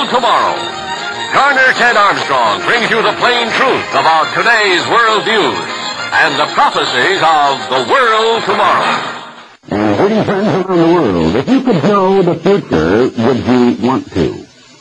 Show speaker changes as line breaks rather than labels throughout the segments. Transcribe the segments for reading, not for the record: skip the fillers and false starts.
World Tomorrow. Garner Ted Armstrong brings you the plain truth about today's world news and the prophecies of the world tomorrow.
And hurting friends around the world, if you could know the future, would you want to?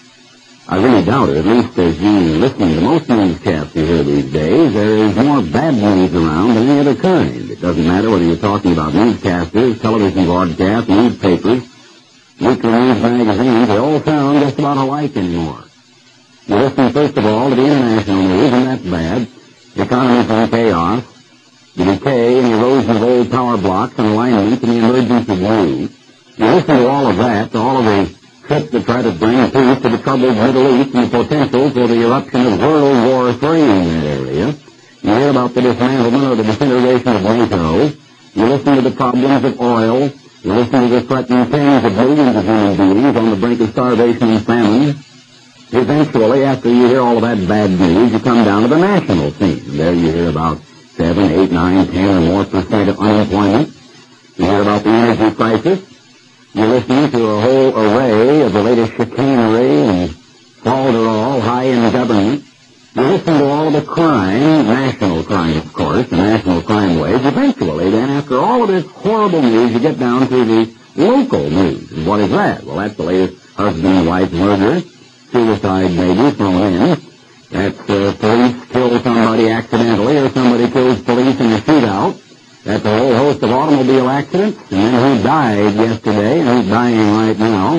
I really doubt it. At least as you listen to most newscasts you hear these days, there is more bad news around than any other kind. It doesn't matter whether you're talking about newscasters, television broadcasts, newspapers, weekly news magazines. They all sound just about alike anymore. You listen, first of all, to the international news, and that's bad. The economy's in chaos. The decay and erosion of old power blocks and alignments and the emergence of new. You listen to all of that, to all of the trips that try to bring peace to the troubled Middle East and the potential for the eruption of World War III in that area. You hear about the dismantlement or the disintegration of NATO. You listen to the problems of oil. You listen to the threatened tens of millions of human beings on the brink of starvation and famine. Eventually, after you hear all of that bad news, you come down to the national scene. There you hear about 7, 8, 9, 10 or more percent of unemployment. You hear about the energy crisis. You're listening to a whole array of the latest chicanery and falderall high in government. You listen to all of the crime, national crime, of course, the national crime wave. Eventually, then, after all of this horrible news, you get down to the local news. And what is that? Well, that's the latest husband and wife murder, suicide maybe thrown in. That's police kill somebody accidentally or somebody kills police in a shootout. That's a whole host of automobile accidents, and then who died yesterday and who's dying right now.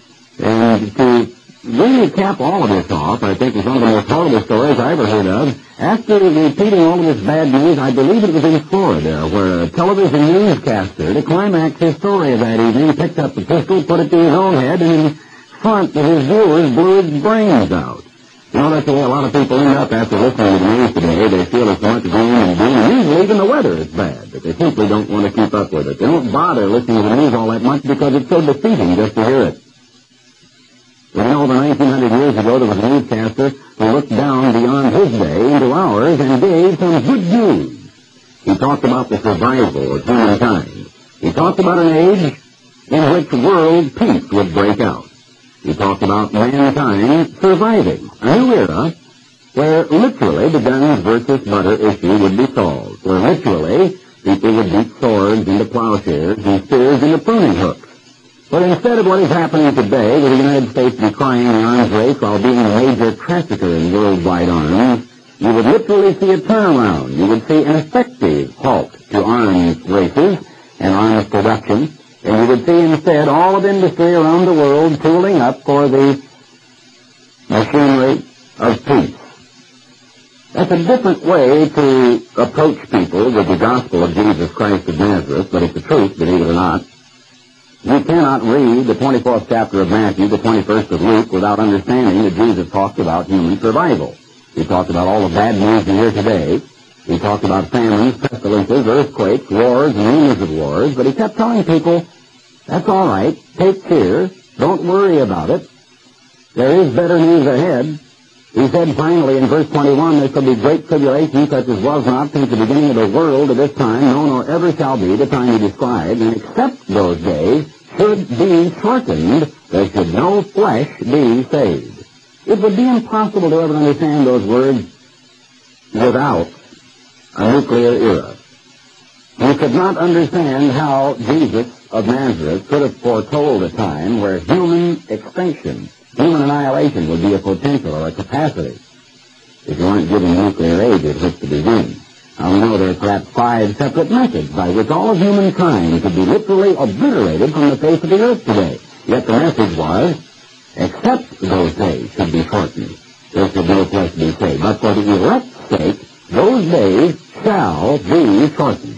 And to really cap all of this off, I think is one of the most horrible stories I ever heard of. After repeating all of this bad news, I believe it was in Florida, where a television newscaster, to climax his story of that evening, picked up the pistol, put it to his own head, and in front of his viewers blew his brains out. You know, that's the way a lot of people end up after listening to the news today. They feel it's so much gloom and doom, and usually even the weather is bad, but they simply don't want to keep up with it. They don't bother listening to the news all that much because it's so defeating just to hear it. Well, you know, over 1900 years ago, there was a newscaster who looked down beyond his day into ours and gave some good news. He talked about the survival of humankind. He talked about an age in which world peace would break out. He talked about mankind surviving a new era where literally the guns versus butter issue would be solved, where literally people would beat swords into plowshares and spears into pruning hooks. But instead of what is happening today, with the United States decrying the arms race while being a major trafficker in worldwide arms, you would literally see a turnaround. You would see an effective halt to arms races and arms production. And you would see instead all of industry around the world tooling up for the machinery of peace. That's a different way to approach people with the gospel of Jesus Christ of Nazareth, but it's the truth, believe it or not. You cannot read the 24th chapter of Matthew, the 21st of Luke, without understanding that Jesus talked about human survival. He talked about all the bad news you hear today. He talked about famines, pestilences, earthquakes, wars, and rumors of wars, but he kept telling people, that's all right, take care, don't worry about it. There is better news ahead. He said finally in verse 21, there shall be great tribulation such as was not since the beginning of the world to this time, no nor ever shall be, the time he described, and except those days should be shortened, there should no flesh be saved. It would be impossible to ever understand those words without a nuclear era. You could not understand how Jesus of Nazareth could have foretold a time where human extinction, human annihilation would be a potential or a capacity if you weren't given nuclear aid with which to begin. Now we know there are perhaps 5 separate methods by which all of humankind could be literally obliterated from the face of the earth today. Yet the message was, except those days should be shortened, there should no flesh be saved. But for the elect's sake, those days shall be shortened.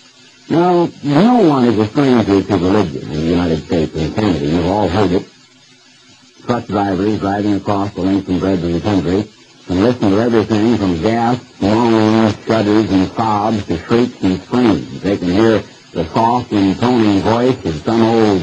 Now, no one is a stranger to religion in the United States and Canada. You've all heard it. Truck drivers driving across the length and breadth of the country can listen to everything from gasps, moans, shudders, and sobs to shrieks and screams. They can hear the soft, intoning voice of some old,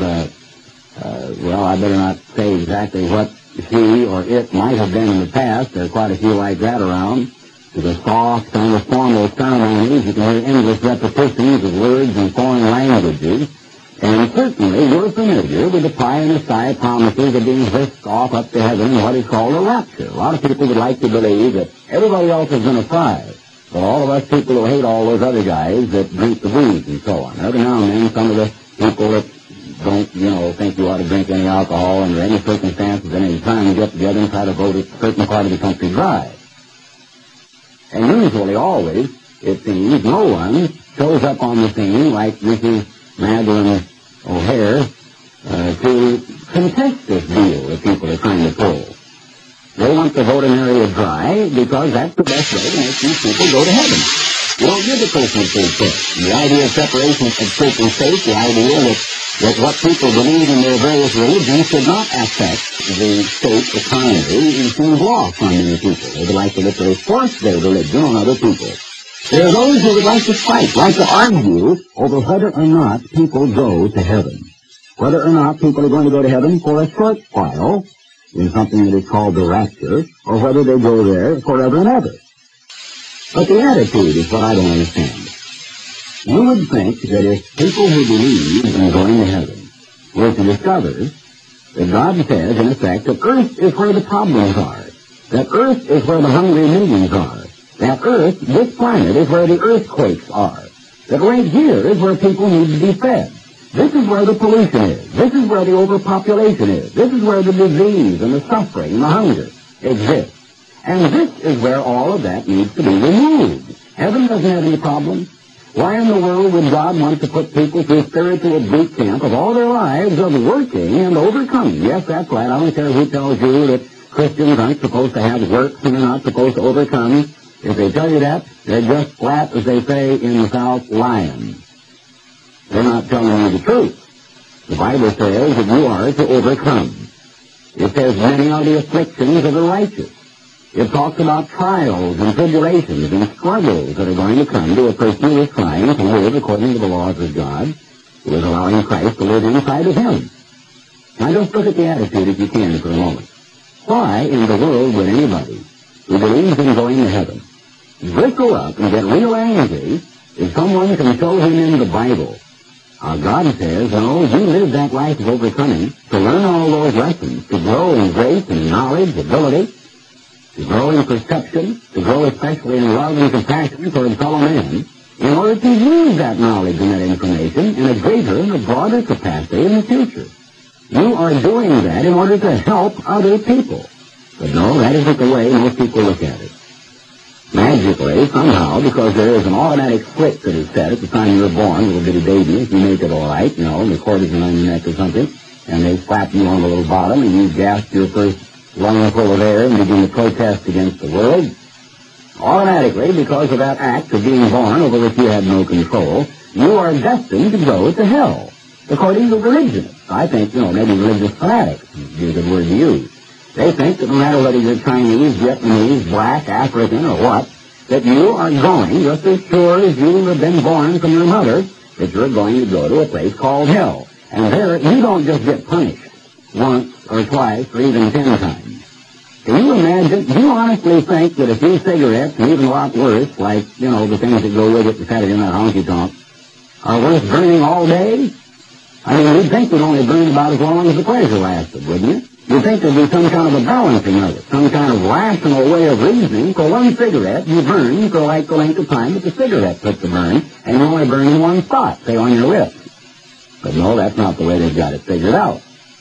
I better not say exactly what she or it might have been in the past. There are quite a few like that around. To the soft, kind of formal ceremonies, you can hear endless repetitions of words in foreign languages. And certainly we're familiar with the pie-in-the-sky promises of being whisked off up to heaven in what is called a rapture. A lot of people would like to believe that everybody else is going to fry. But all of us people who hate all those other guys that drink the booze and so on. Every now and then some of the people that don't, think you ought to drink any alcohol under any circumstances at any time get together and try to vote a certain part of the country dry. And usually, always, it seems, no one shows up on the scene like Mrs. Madeline O'Hare to contest this deal that people are trying to pull. They want to vote an area dry because that's the best way to make these people go to heaven. You don't give the person a full check. The idea of separation of church and state, the idea that what people believe in their various religions should not affect the state economy and seems lost on many people. They would like to literally force their religion on other people. There are those who would like to fight, like to argue over whether or not people go to heaven. Whether or not people are going to go to heaven for a short while, in something that is called the rapture, or whether they go there forever and ever. But the attitude is what I don't understand. You would think that if people who believe in going to heaven were to discover that God says, in effect, that earth is where the problems are, that earth is where the hungry millions are, that earth, this planet, is where the earthquakes are, that right here is where people need to be fed. This is where the pollution is. This is where the overpopulation is. This is where the disease and the suffering and the hunger exist. And this is where all of that needs to be removed. Heaven doesn't have any problems. Why in the world would God want to put people through spiritual boot camp of all their lives of working and overcoming? Yes, that's right. I don't care who tells you that Christians aren't supposed to have works and they're not supposed to overcome. If they tell you that, they're just flat, as they say in the South, lying. They're not telling you the truth. The Bible says that you are to overcome. It says many are the afflictions of the righteous. It talks about trials and tribulations and struggles that are going to come to a person who is trying to live according to the laws of God, who is allowing Christ to live inside of him. Now just look at the attitude, if you can, for a moment. Why in the world would anybody who believes in going to heaven bristle up and get real angry if someone can show him in the Bible how God says, no, you live that life of overcoming to learn all those lessons, to grow in grace and knowledge, ability, to grow in perception, to grow especially in love and compassion toward fellow men, in order to use that knowledge and that information in a greater and a broader capacity in the future. You are doing that in order to help other people. But no, that isn't the way most people look at it. Magically, somehow, because there is an automatic switch that is set at the time you're born, little bitty baby, if you make it all right, the cord is around your neck or something, and they slap you on the little bottom, and you gasp your first lungful of air and begin to protest against the world. Automatically, because of that act of being born over which you had no control, you are destined to go to hell, according to religionists. I think, maybe religious fanatics would be a good word to use. They think that no matter whether you're Chinese, Vietnamese, black, African, or what, that you are going, just as sure as you have been born from your mother, that you're going to go to a place called hell. And there, you don't just get punished once or twice or even 10 times. Can you imagine, do you honestly think that a few cigarettes, and even a lot worse, like, the things that go with it, the Saturday night honky-tonk, are worth burning all day? I mean, you'd think they'd only burn about as long as the pleasure lasted, wouldn't you? You'd think there'd be some kind of a balancing of it, some kind of rational way of reasoning. For one cigarette, you burn for like the length of time that the cigarette took to burn, and you only burn in one spot, say on your lips. But no, that's not the way they've got it figured out.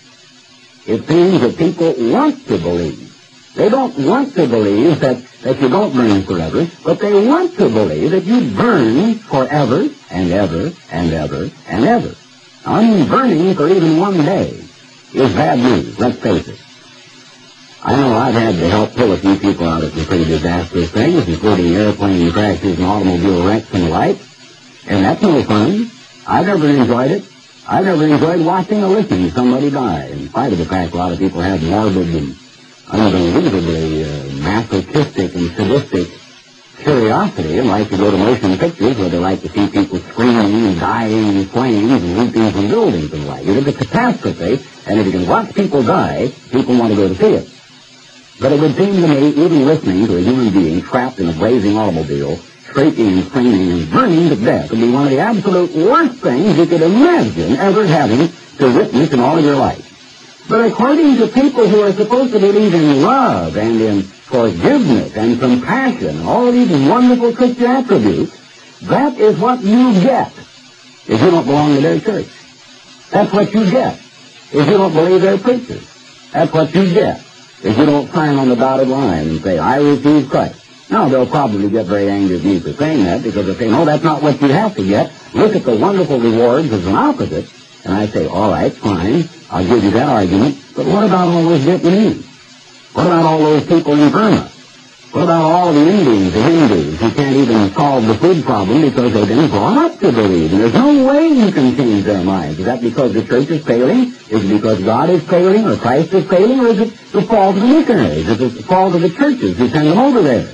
It seems that people want to believe. They don't want to believe that you don't burn forever, but they want to believe that you burn forever and ever and ever and ever. I mean, burning for even one day is bad news, let's face it. I know I've had to help pull a few people out of some pretty disastrous things, including airplane crashes and automobile wrecks and the like, and that's no fun. I've never enjoyed it. I've never enjoyed watching or listening to somebody die, in spite of the fact a lot of people have morbid and unbelievably masochistic and sadistic curiosity and like to go to motion pictures where they like to see people screaming and dying in flames and leaping from buildings and the like. It's a catastrophe, and if you can watch people die, people want to go to see it. But it would seem to me, even listening to a human being trapped in a blazing automobile, scraping and straining and burning to death would be one of the absolute worst things you could imagine ever having to witness in all of your life. But according to people who are supposed to believe in love and in forgiveness and compassion, all these wonderful Christian attributes, that is what you get if you don't belong to their church. That's what you get if you don't believe their preachers. That's what you get if you don't sign on the dotted line and say, I receive Christ. Now, they'll probably get very angry at me for saying that because they say, no, that's not what you have to get. Look at the wonderful rewards as an opposite. And I say, all right, fine, I'll give you that argument. But what about all those Vietnamese? What about all those people in Burma? What about all the Indians, the Hindus, who can't even solve the food problem because they've been brought up to believe? And there's no way you can change their minds. Is that because the church is failing? Is it because God is failing or Christ is failing? Or is it the fault of the missionaries? Is it the fault of the churches who send them over there?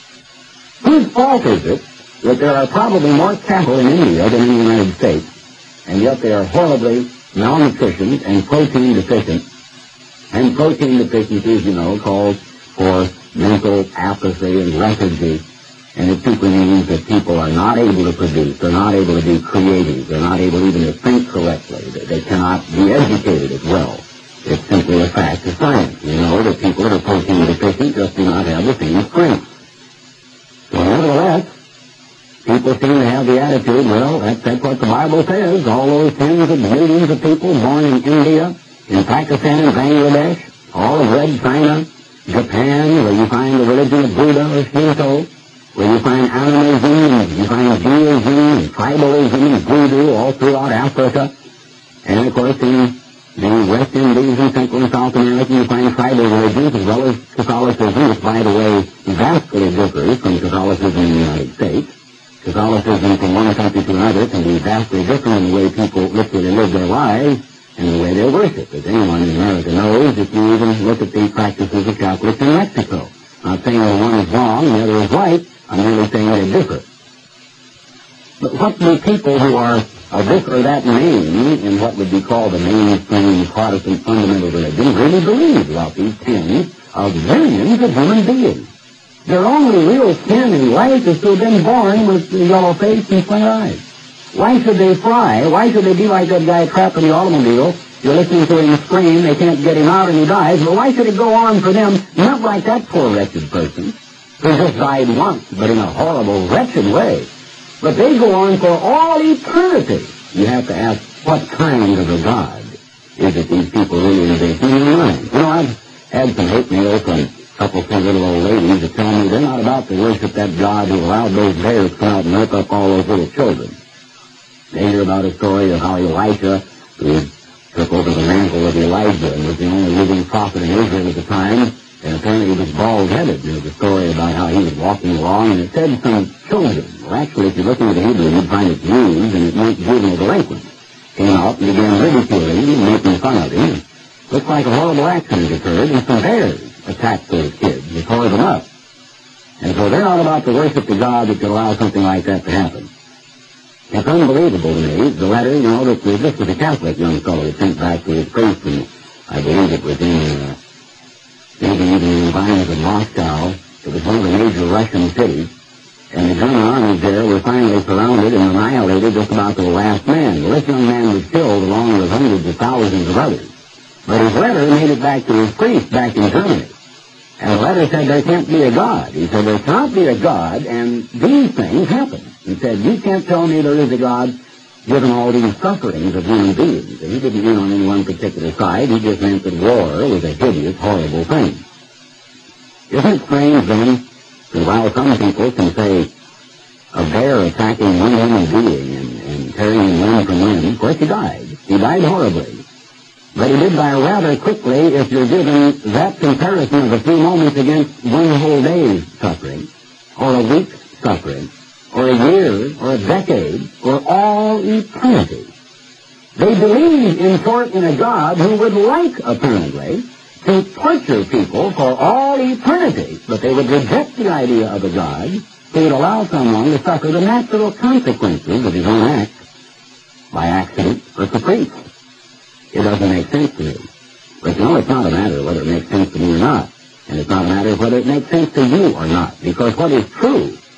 Whose fault is it that there are probably more cattle in India than in the United States, and yet they are horribly malnutritioned and protein deficient? And protein deficiencies, you know, calls for mental apathy and lethargy, and it simply means that people are not able to produce, they're not able to be creative, they're not able even to think correctly, they cannot be educated as well. It's simply a fact of science. You know that people that are protein deficient just do not have the same strength. So nevertheless, people seem to have the attitude, well, that's what the Bible says. All those tens of millions of people born in India, in Pakistan and Bangladesh, all of Red China, Japan, where you find the religion of Buddha or Shinto, where you find animism, and you find deism, and tribalism, and voodoo all throughout Africa. And of course, in the West Indies and Central and South America, you find tribal religions as well as Catholicism, which, by the way, vastly differs from Catholicism in the United States. Catholicism from one country to another can be vastly different in the way people literally live their lives and the way they worship. As anyone in America knows, if you even look at the practices of Catholics in Mexico. I'm not saying that one is wrong and the other is right. I'm merely saying they differ. But what do people who are of this or that name in what would be called the mainstream Protestant fundamental religion really believe about these tens of millions of human beings? Their only real sin in life is to have been born with a yellow face and square eyes. Why should they fry? Why should they be like that guy trapped in the automobile? You're listening to him scream, they can't get him out and he dies. But why should it go on for them, not like that poor wretched person who just died once, but in a horrible, wretched way? But they go on for all eternity. You have to ask, what kind of a God is it these people really envision in their minds? You know, I've had some hate mail from a couple of little old ladies that tell me they're not about to worship that God who allowed those bears to come out and rip up all those little children. They hear about a story of how Elisha, who took over the mantle of Elijah and was the only living prophet in Israel at the time, and apparently he was bald-headed. There's a story about how he was walking along, and it said some children. Well, actually, if you look into the Hebrew, you'd find it Jews, and it meant juvenile delinquents. Came out and began ridiculing him and making fun of him. Looked like a horrible accident occurred, and some bears attacked those kids and tore them up. And so they're not about to worship the God that could allow something like that to happen. It's unbelievable to me, the letter, you know, that this was a Catholic young fellow that sent back to his priest, and I believe it was in, maybe even in the environs of Moscow. It was one of the major Russian cities, and the German armies there were finally surrounded and annihilated just about to the last man. Well, this young man was killed along with hundreds of thousands of others. But his letter made it back to his priest back in Germany. And the letter said there can't be a God. He said there cannot be a God, and these things happen. He said, you can't tell me there is a God given all these sufferings of human beings. And he didn't mean on any one particular side. He just meant that war was a hideous, horrible thing. Isn't it strange, then, that while some people can say a bear attacking one human being and tearing him limb from limb, of course he died. He died horribly. But he did die rather quickly if you're given that comparison of a few moments against one whole day's suffering, or a week's suffering, or a year, or a decade, or all eternity. They believe, in short, in a God who would like, apparently, to torture people for all eternity, but they would reject the idea of a God who would allow someone to suffer the natural consequences of his own acts by accident or caprice. It doesn't make sense to me. But you know, it's not a matter of whether it makes sense to me or not. And it's not a matter of whether it makes sense to you or not. Because what is true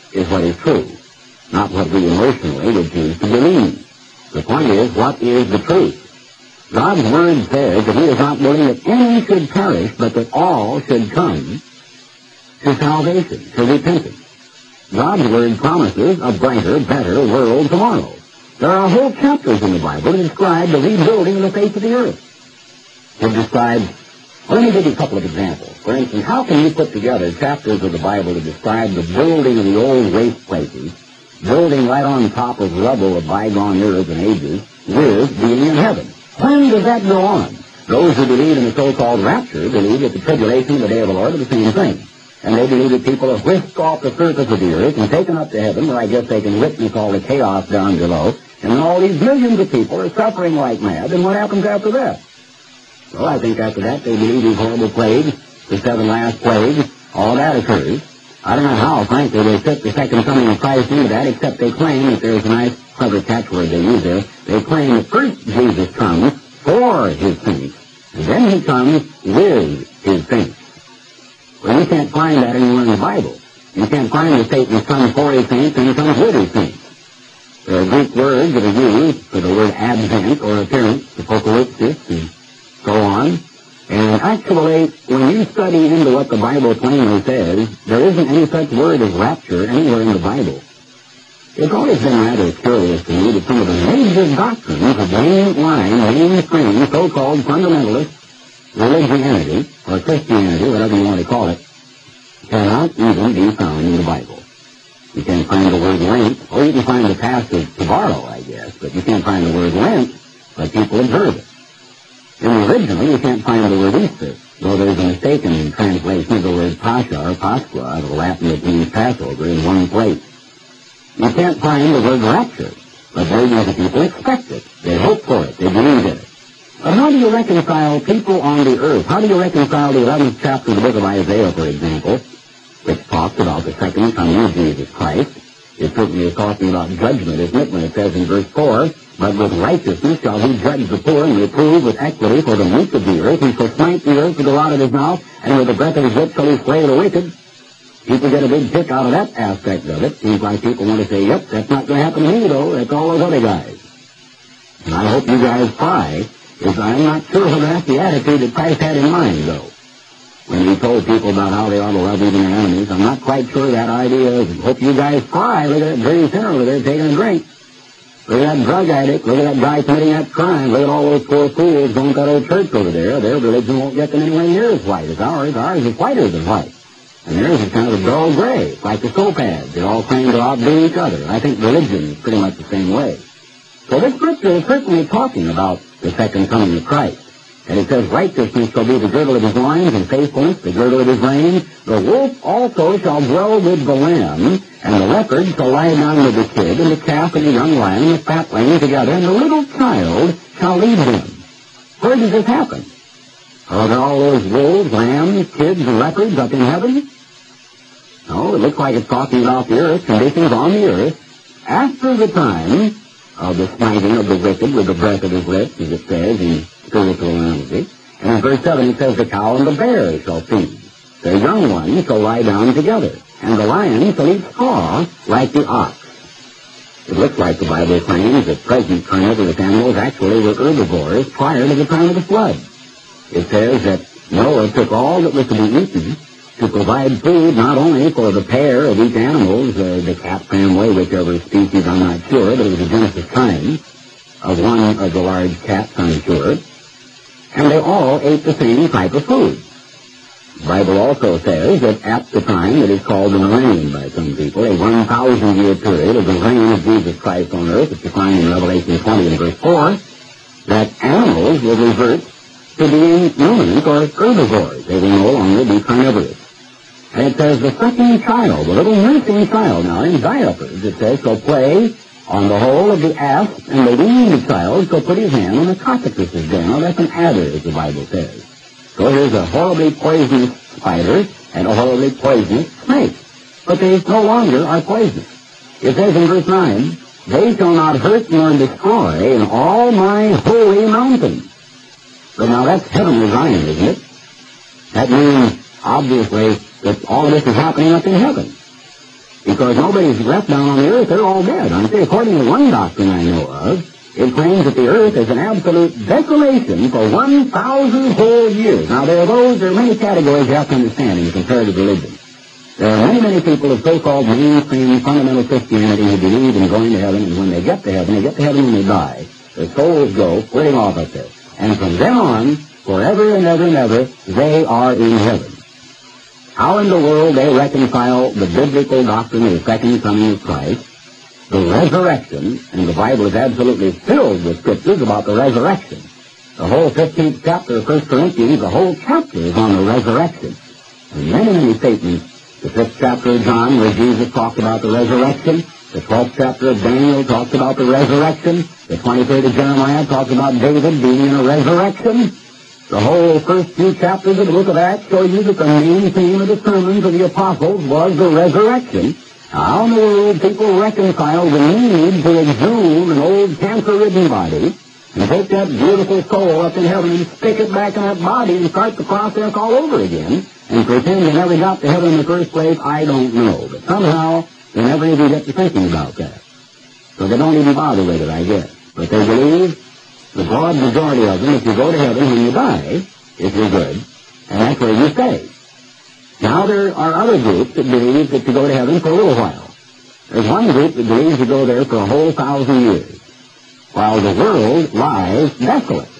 is what is true, not what we emotionally would choose to believe. The point is, what is the truth? God's Word says that He is not willing that any should perish, but that all should come to salvation, to repentance. God's Word promises a brighter, better world tomorrow. There are whole chapters in the Bible that describe the rebuilding of the face of the earth. It describes, well, let me give you a couple of examples. For instance, how can you put together chapters of the Bible to describe the building of the old waste places, building right on top of rubble of bygone eras and ages, with being in heaven? When does that go on? Those who believe in the so-called rapture believe that the tribulation and the day of the Lord are the same thing. And they believe that people are whisked off the surface of the earth and taken up to heaven, where I guess they can witness all the chaos down below. And then all these millions of people are suffering like mad. And what happens after that? Well, I think after that they believe these horrible plagues, the 7 last plagues, all that occurs. I don't know how, frankly, they fit the second coming of Christ into that, except they claim that there's a nice, clever catchword they use there. They claim that first Jesus comes for His saints, and then He comes with His saints. Well, you can't find that anywhere in the Bible. You can't find that Satan comes for His saints and He comes with His saints. There are Greek words that are used for the word advent or appearance, apocalypsis, and so on. And actually, when you study into what the Bible plainly says, there isn't any such word as rapture anywhere in the Bible. It's always been rather curious to me that some of the major doctrines of mainstream so-called fundamentalist religiosity, or Christianity, whatever you want to call it, cannot even be found in the Bible. You can't find the word Lent, or you can find the passage to borrow, I guess, but you can't find the word Lent, but people observe it. And originally, you can't find the word Easter, though there's a mistaken translation of the word Pascha or Pasqua out of the Latin that means Passover in one place. You can't find the word rapture, but very many people expect it. They hope for it. They believe in it. But how do you reconcile people on the earth? How do you reconcile the 11th chapter of the book of Isaiah, for example, which talks about the second coming of Jesus Christ? It certainly is talking about judgment, isn't it, when it says in verse 4, "But with righteousness shall He judge the poor, and reprove with equity for the meek of the earth. He shall smite the earth with the rod of His mouth, and with the breath of His lips shall He slay the wicked." People get a big kick out of that aspect of it. Seems like people want to say, "Yep, that's not going to happen to me, though. That's all those other guys." And I hope you guys try, because I'm not sure whether that's the attitude that Christ had in mind, though. When He told people about how they ought to love even their enemies, I'm not quite sure that idea is. Hope you guys try. Look at that dirty sinner over there taking a drink. Look at that drug addict. Look at that guy committing that crime. Look at all those poor fools going to that old church over there. Their religion won't get them anywhere near as white as ours. Ours is whiter than white. And theirs is kind of a dull gray, like the soap ads. They all claim to outdo each other. I think religion is pretty much the same way. So this scripture is certainly talking about the second coming of Christ. And it says, "Righteousness shall be the girdle of His loins, and faithfulness the girdle of His reins. The wolf also shall dwell with the lamb, and the leopard shall lie down with the kid, and the calf and the young lion and the fatling together, and the little child shall lead them." Where does this happen? Are there all those wolves, lambs, kids, and leopards up in heaven? No, it looks like it's talking about the earth, conditions on the earth, after the time of the smiting of the wicked with the breath of His lips, as it says in spiritual analogy. And in verse 7 it says, "The cow and the bear shall feed. Their young ones shall lie down together, and the lion shall eat straw like the ox." It looks like the Bible claims that present carnivorous animals actually were herbivores prior to the time of the flood. It says that Noah took all that was to be eaten to provide food not only for the pair of each animal, the cat family, whichever species, I'm not sure, but it was a Genesis kind of one of the large cats, I'm sure, and they all ate the same type of food. The Bible also says that at the time that is called the millennium by some people, a 1,000-year period of the reign of Jesus Christ on earth, it's defined in Revelation 20 and verse 4, that animals will revert to being ruminant or herbivores. They will no longer be carnivorous. And it says the sucking child, the little nursing child now in diapers, it says, shall play on the hole of the asp, and the weaned child shall put his hand on the cockatrice's den. Now that's an adder, as the Bible says. So here's a horribly poisonous spider and a horribly poisonous snake. But they no longer are poisonous. It says in verse 9, "They shall not hurt nor destroy in all my holy mountain." So now that's heavenly Zion, isn't it? That means, obviously, that all of this is happening up in heaven. Because nobody's left down on the earth. They're all dead. I'm saying, according to one doctrine I know of, it claims that the earth is an absolute desolation for 1,000 whole years. Now, there are many categories you have to understand in comparative religion. There are many people of so-called mainstream fundamental Christianity who believe in going to heaven, and when they get to heaven when they die. Their souls go splitting off up there. And from then on, forever and ever and ever, they are in heaven. How in the world they reconcile the biblical doctrine of the second coming of Christ, the resurrection, and the Bible is absolutely filled with scriptures about the resurrection. The whole 15th chapter of 1 Corinthians, the whole chapter is on the resurrection. And many statements. The 5th chapter of John, where Jesus talked about the resurrection. The 12th chapter of Daniel talks about the resurrection. The 23rd of Jeremiah talks about David being in a resurrection. The whole first few chapters of the book of Acts show you that the main theme of the sermons of the apostles was the resurrection. Now, how in the world people reconcile the need to exhume an old cancer-ridden body and take that beautiful soul up in heaven and stick it back in that body and start the process all over again and pretend they never got to heaven in the first place? I don't know. But somehow they never even get to thinking about that. So they don't even bother with it, I guess. But they believe, the broad majority of them, if you go to heaven when you die, if you're good, and that's where you stay. Now there are other groups that believe that you go to heaven for a little while. There's one group that believes you go there for a whole 1,000 years, while the world lies desolate.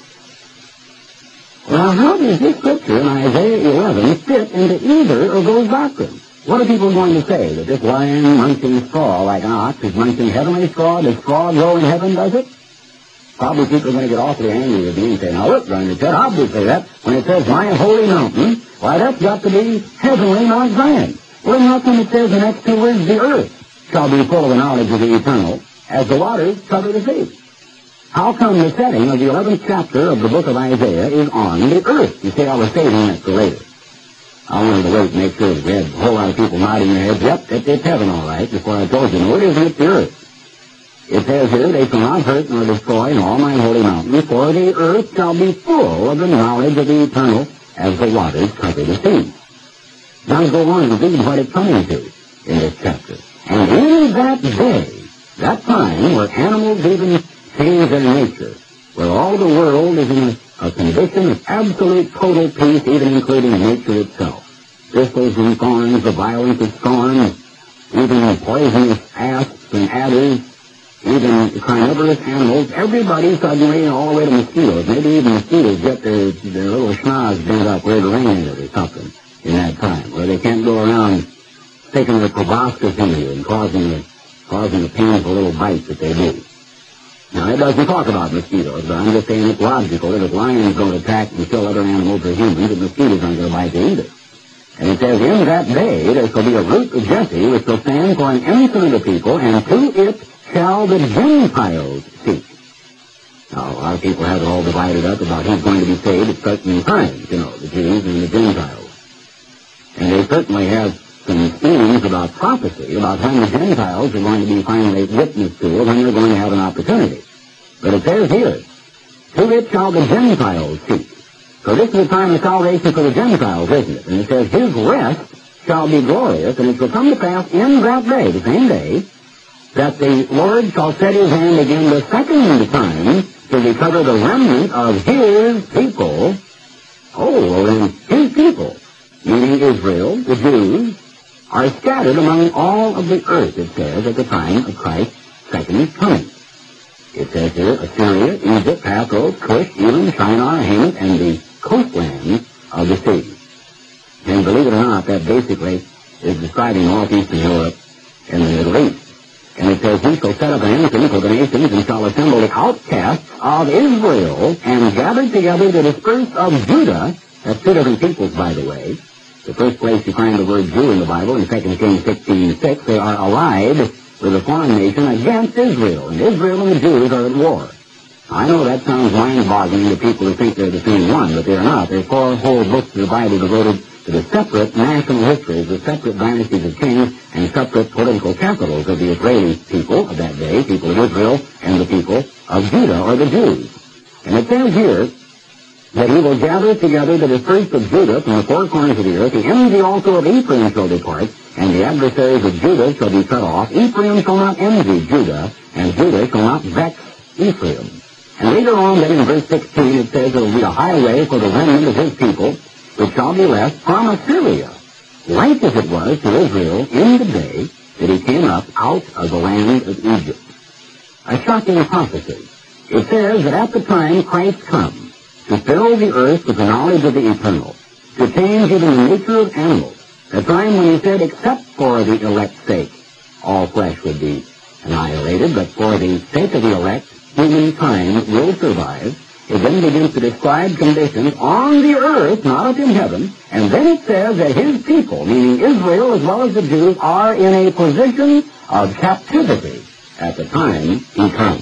Well, how does this scripture in Isaiah 11 fit into either of those doctrines? What are people going to say? That this lion munching straw like an ox is munching heavenly straw? Does straw grow in heaven, does it? Probably people are going to get awfully angry with me and say, now look, Brian, it said obviously that when it says my holy mountain, why that's got to be heavenly, not Zion. Well, then how come it says the next two words, the earth shall be full of the knowledge of the eternal, as the waters cover the sea? How come the setting of the 11th chapter of the book of Isaiah is on the earth? You say, I was saving that for later. I wanted to wait and make sure that we had a whole lot of people nodding their heads. Yep, it's heaven all right, before I told you. No, it isn't, it's the earth. It says here, they shall not hurt nor destroy in all mine holy mountain, for the earth shall be full of the knowledge of the eternal, as the waters cover the sea. Now go on and read what it's coming to in this chapter. And in that day, that time where animals even change their nature, where all the world is in a condition of absolute total peace, even including nature itself. Thistles and thorns, the violence of storms, even poisonous asps and adders, even carnivorous animals, everybody suddenly, all the way to mosquitoes, maybe even mosquitoes get their little schnoz bent up where the rain is or something in that time, where they can't go around taking their proboscis in you and causing the painful little bites that they do. Now, it doesn't talk about mosquitoes, but I'm just saying it's logical that if lions don't attack and kill other animals or humans, that mosquitoes aren't going to bite you either. And it says, in that day there shall be a root of Jesse, which shall stand for an ensign of the people, and to it shall the Gentiles seek. Now, a lot of people have it all divided up about who's going to be saved at certain times, you know, the Jews and the Gentiles. And they certainly have some schemes about prophecy, about when the Gentiles are going to be finally witnessed to, when they're going to have an opportunity. But it says here, to it shall the Gentiles seek. So this is the time of salvation for the Gentiles, isn't it? And it says, his rest shall be glorious, and it shall come to pass in that day, the same day, that the Lord shall set his hand again the second time to recover the remnant of his people. Oh, well then, his people, meaning Israel, the Jews, are scattered among all of the earth, it says, at the time of Christ's second coming. It says here, Assyria, Egypt, Pathros, Cush, Elam, Shinar, Hamath, and the coastlands of the sea. And believe it or not, that basically is describing northeastern Europe and the Middle East. And it says, he shall set up an ensign for the nations and shall assemble the outcasts of Israel and gather together the dispersed of Judah. That's two different peoples, by the way. The first place you find the word Jew in the Bible, in 2 Kings 16:6, they are allied with a foreign nation against Israel. And Israel and the Jews are at war. I know that sounds mind-boggling to people who think they're the same one, but they're not. There are 4 whole books of the Bible devoted to the separate national histories, the separate dynasties of kings, and separate political capitals of the Israeli people of that day, people of Israel, and the people of Judah, or the Jews. And it says here that he will gather together the dispersed of Judah from the 4 corners of the earth, the envy also of Ephraim shall depart, and the adversaries of Judah shall be cut off. Ephraim shall not envy Judah, and Judah shall not vex Ephraim. And later on, then in verse 16, it says there will be a highway for the remnant of his people, which shall be left from Assyria, like as it was to Israel in the day that he came up out of the land of Egypt. A shocking prophecy. It says that at the time Christ comes to fill the earth with the knowledge of the eternal, to change even the nature of animals, a time when he said, except for the elect's sake, all flesh would be annihilated, but for the sake of the elect, humankind will survive. It then begins to describe conditions on the earth, not up in heaven, and then it says that his people, meaning Israel as well as the Jews, are in a position of captivity at the time he comes.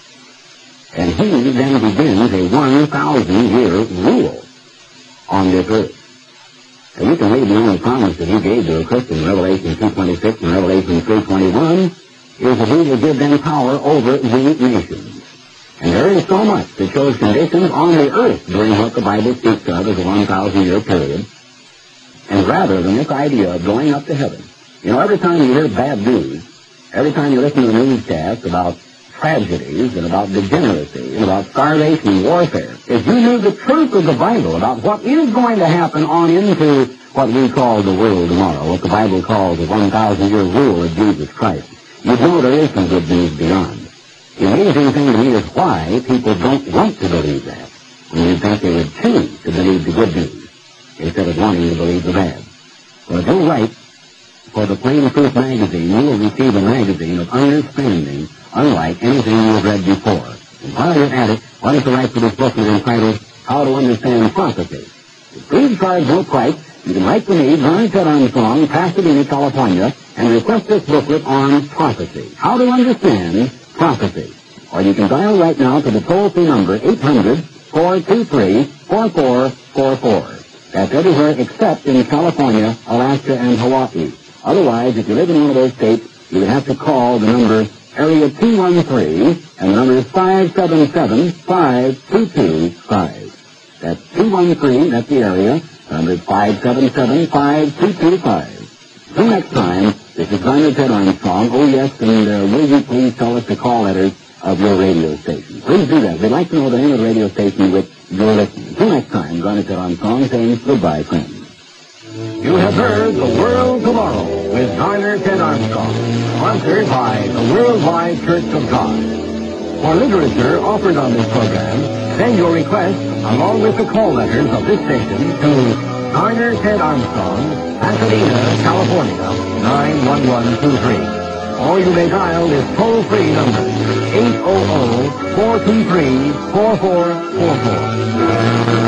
And he then begins a 1,000-year rule on this earth. And you can read the only promise that he gave to a Christian in Revelation 2:26 and Revelation 3:21 is that he will give them power over the nations. And there is so much that shows conditions on the earth during what the Bible speaks of as a 1,000-year period. And rather than this idea of going up to heaven, every time you hear bad news, every time you listen to the newscast about tragedies and about degeneracy and about starvation and warfare, if you knew the truth of the Bible about what is going to happen on into what we call the world tomorrow, what the Bible calls the 1,000-year rule of Jesus Christ, you'd know there is some good news beyond. The amazing thing to me is why people don't want to believe that. And you'd think they would choose to believe the good news instead of wanting to believe the bad. Well, if you write for the Plain Truth magazine, you will receive a magazine of understanding unlike anything you have read before. And while you're at it, why don't you write for this booklet entitled How to Understand Prophecy? Please charge no price. You can write to me, John Ted Armstrong, Pasadena, California, and request this booklet on prophecy. How to Understand Prophecy. Or you can dial right now to the toll-free number 800-423-4444. That's everywhere except in California, Alaska, and Hawaii. Otherwise, if you live in one of those states, you would have to call the number area 213, and the number is 577-5225. That's 213, that's the area. The number is 577-5225. Till next time, this is John Ted Armstrong. Oh, yes, and will you please tell us the call letters of your radio station? Please do that. We'd like to know the name of the radio station which you're listening. Till next time, John Ted Armstrong saying goodbye, friends.
You have heard The World Tomorrow with Garner Ted Armstrong, sponsored by the Worldwide Church of God. For literature offered on this program, send your request along with the call letters of this station to Garner Ted Armstrong, Pasadena, California, 91123. Or you may dial this toll-free number, 800-423-4444.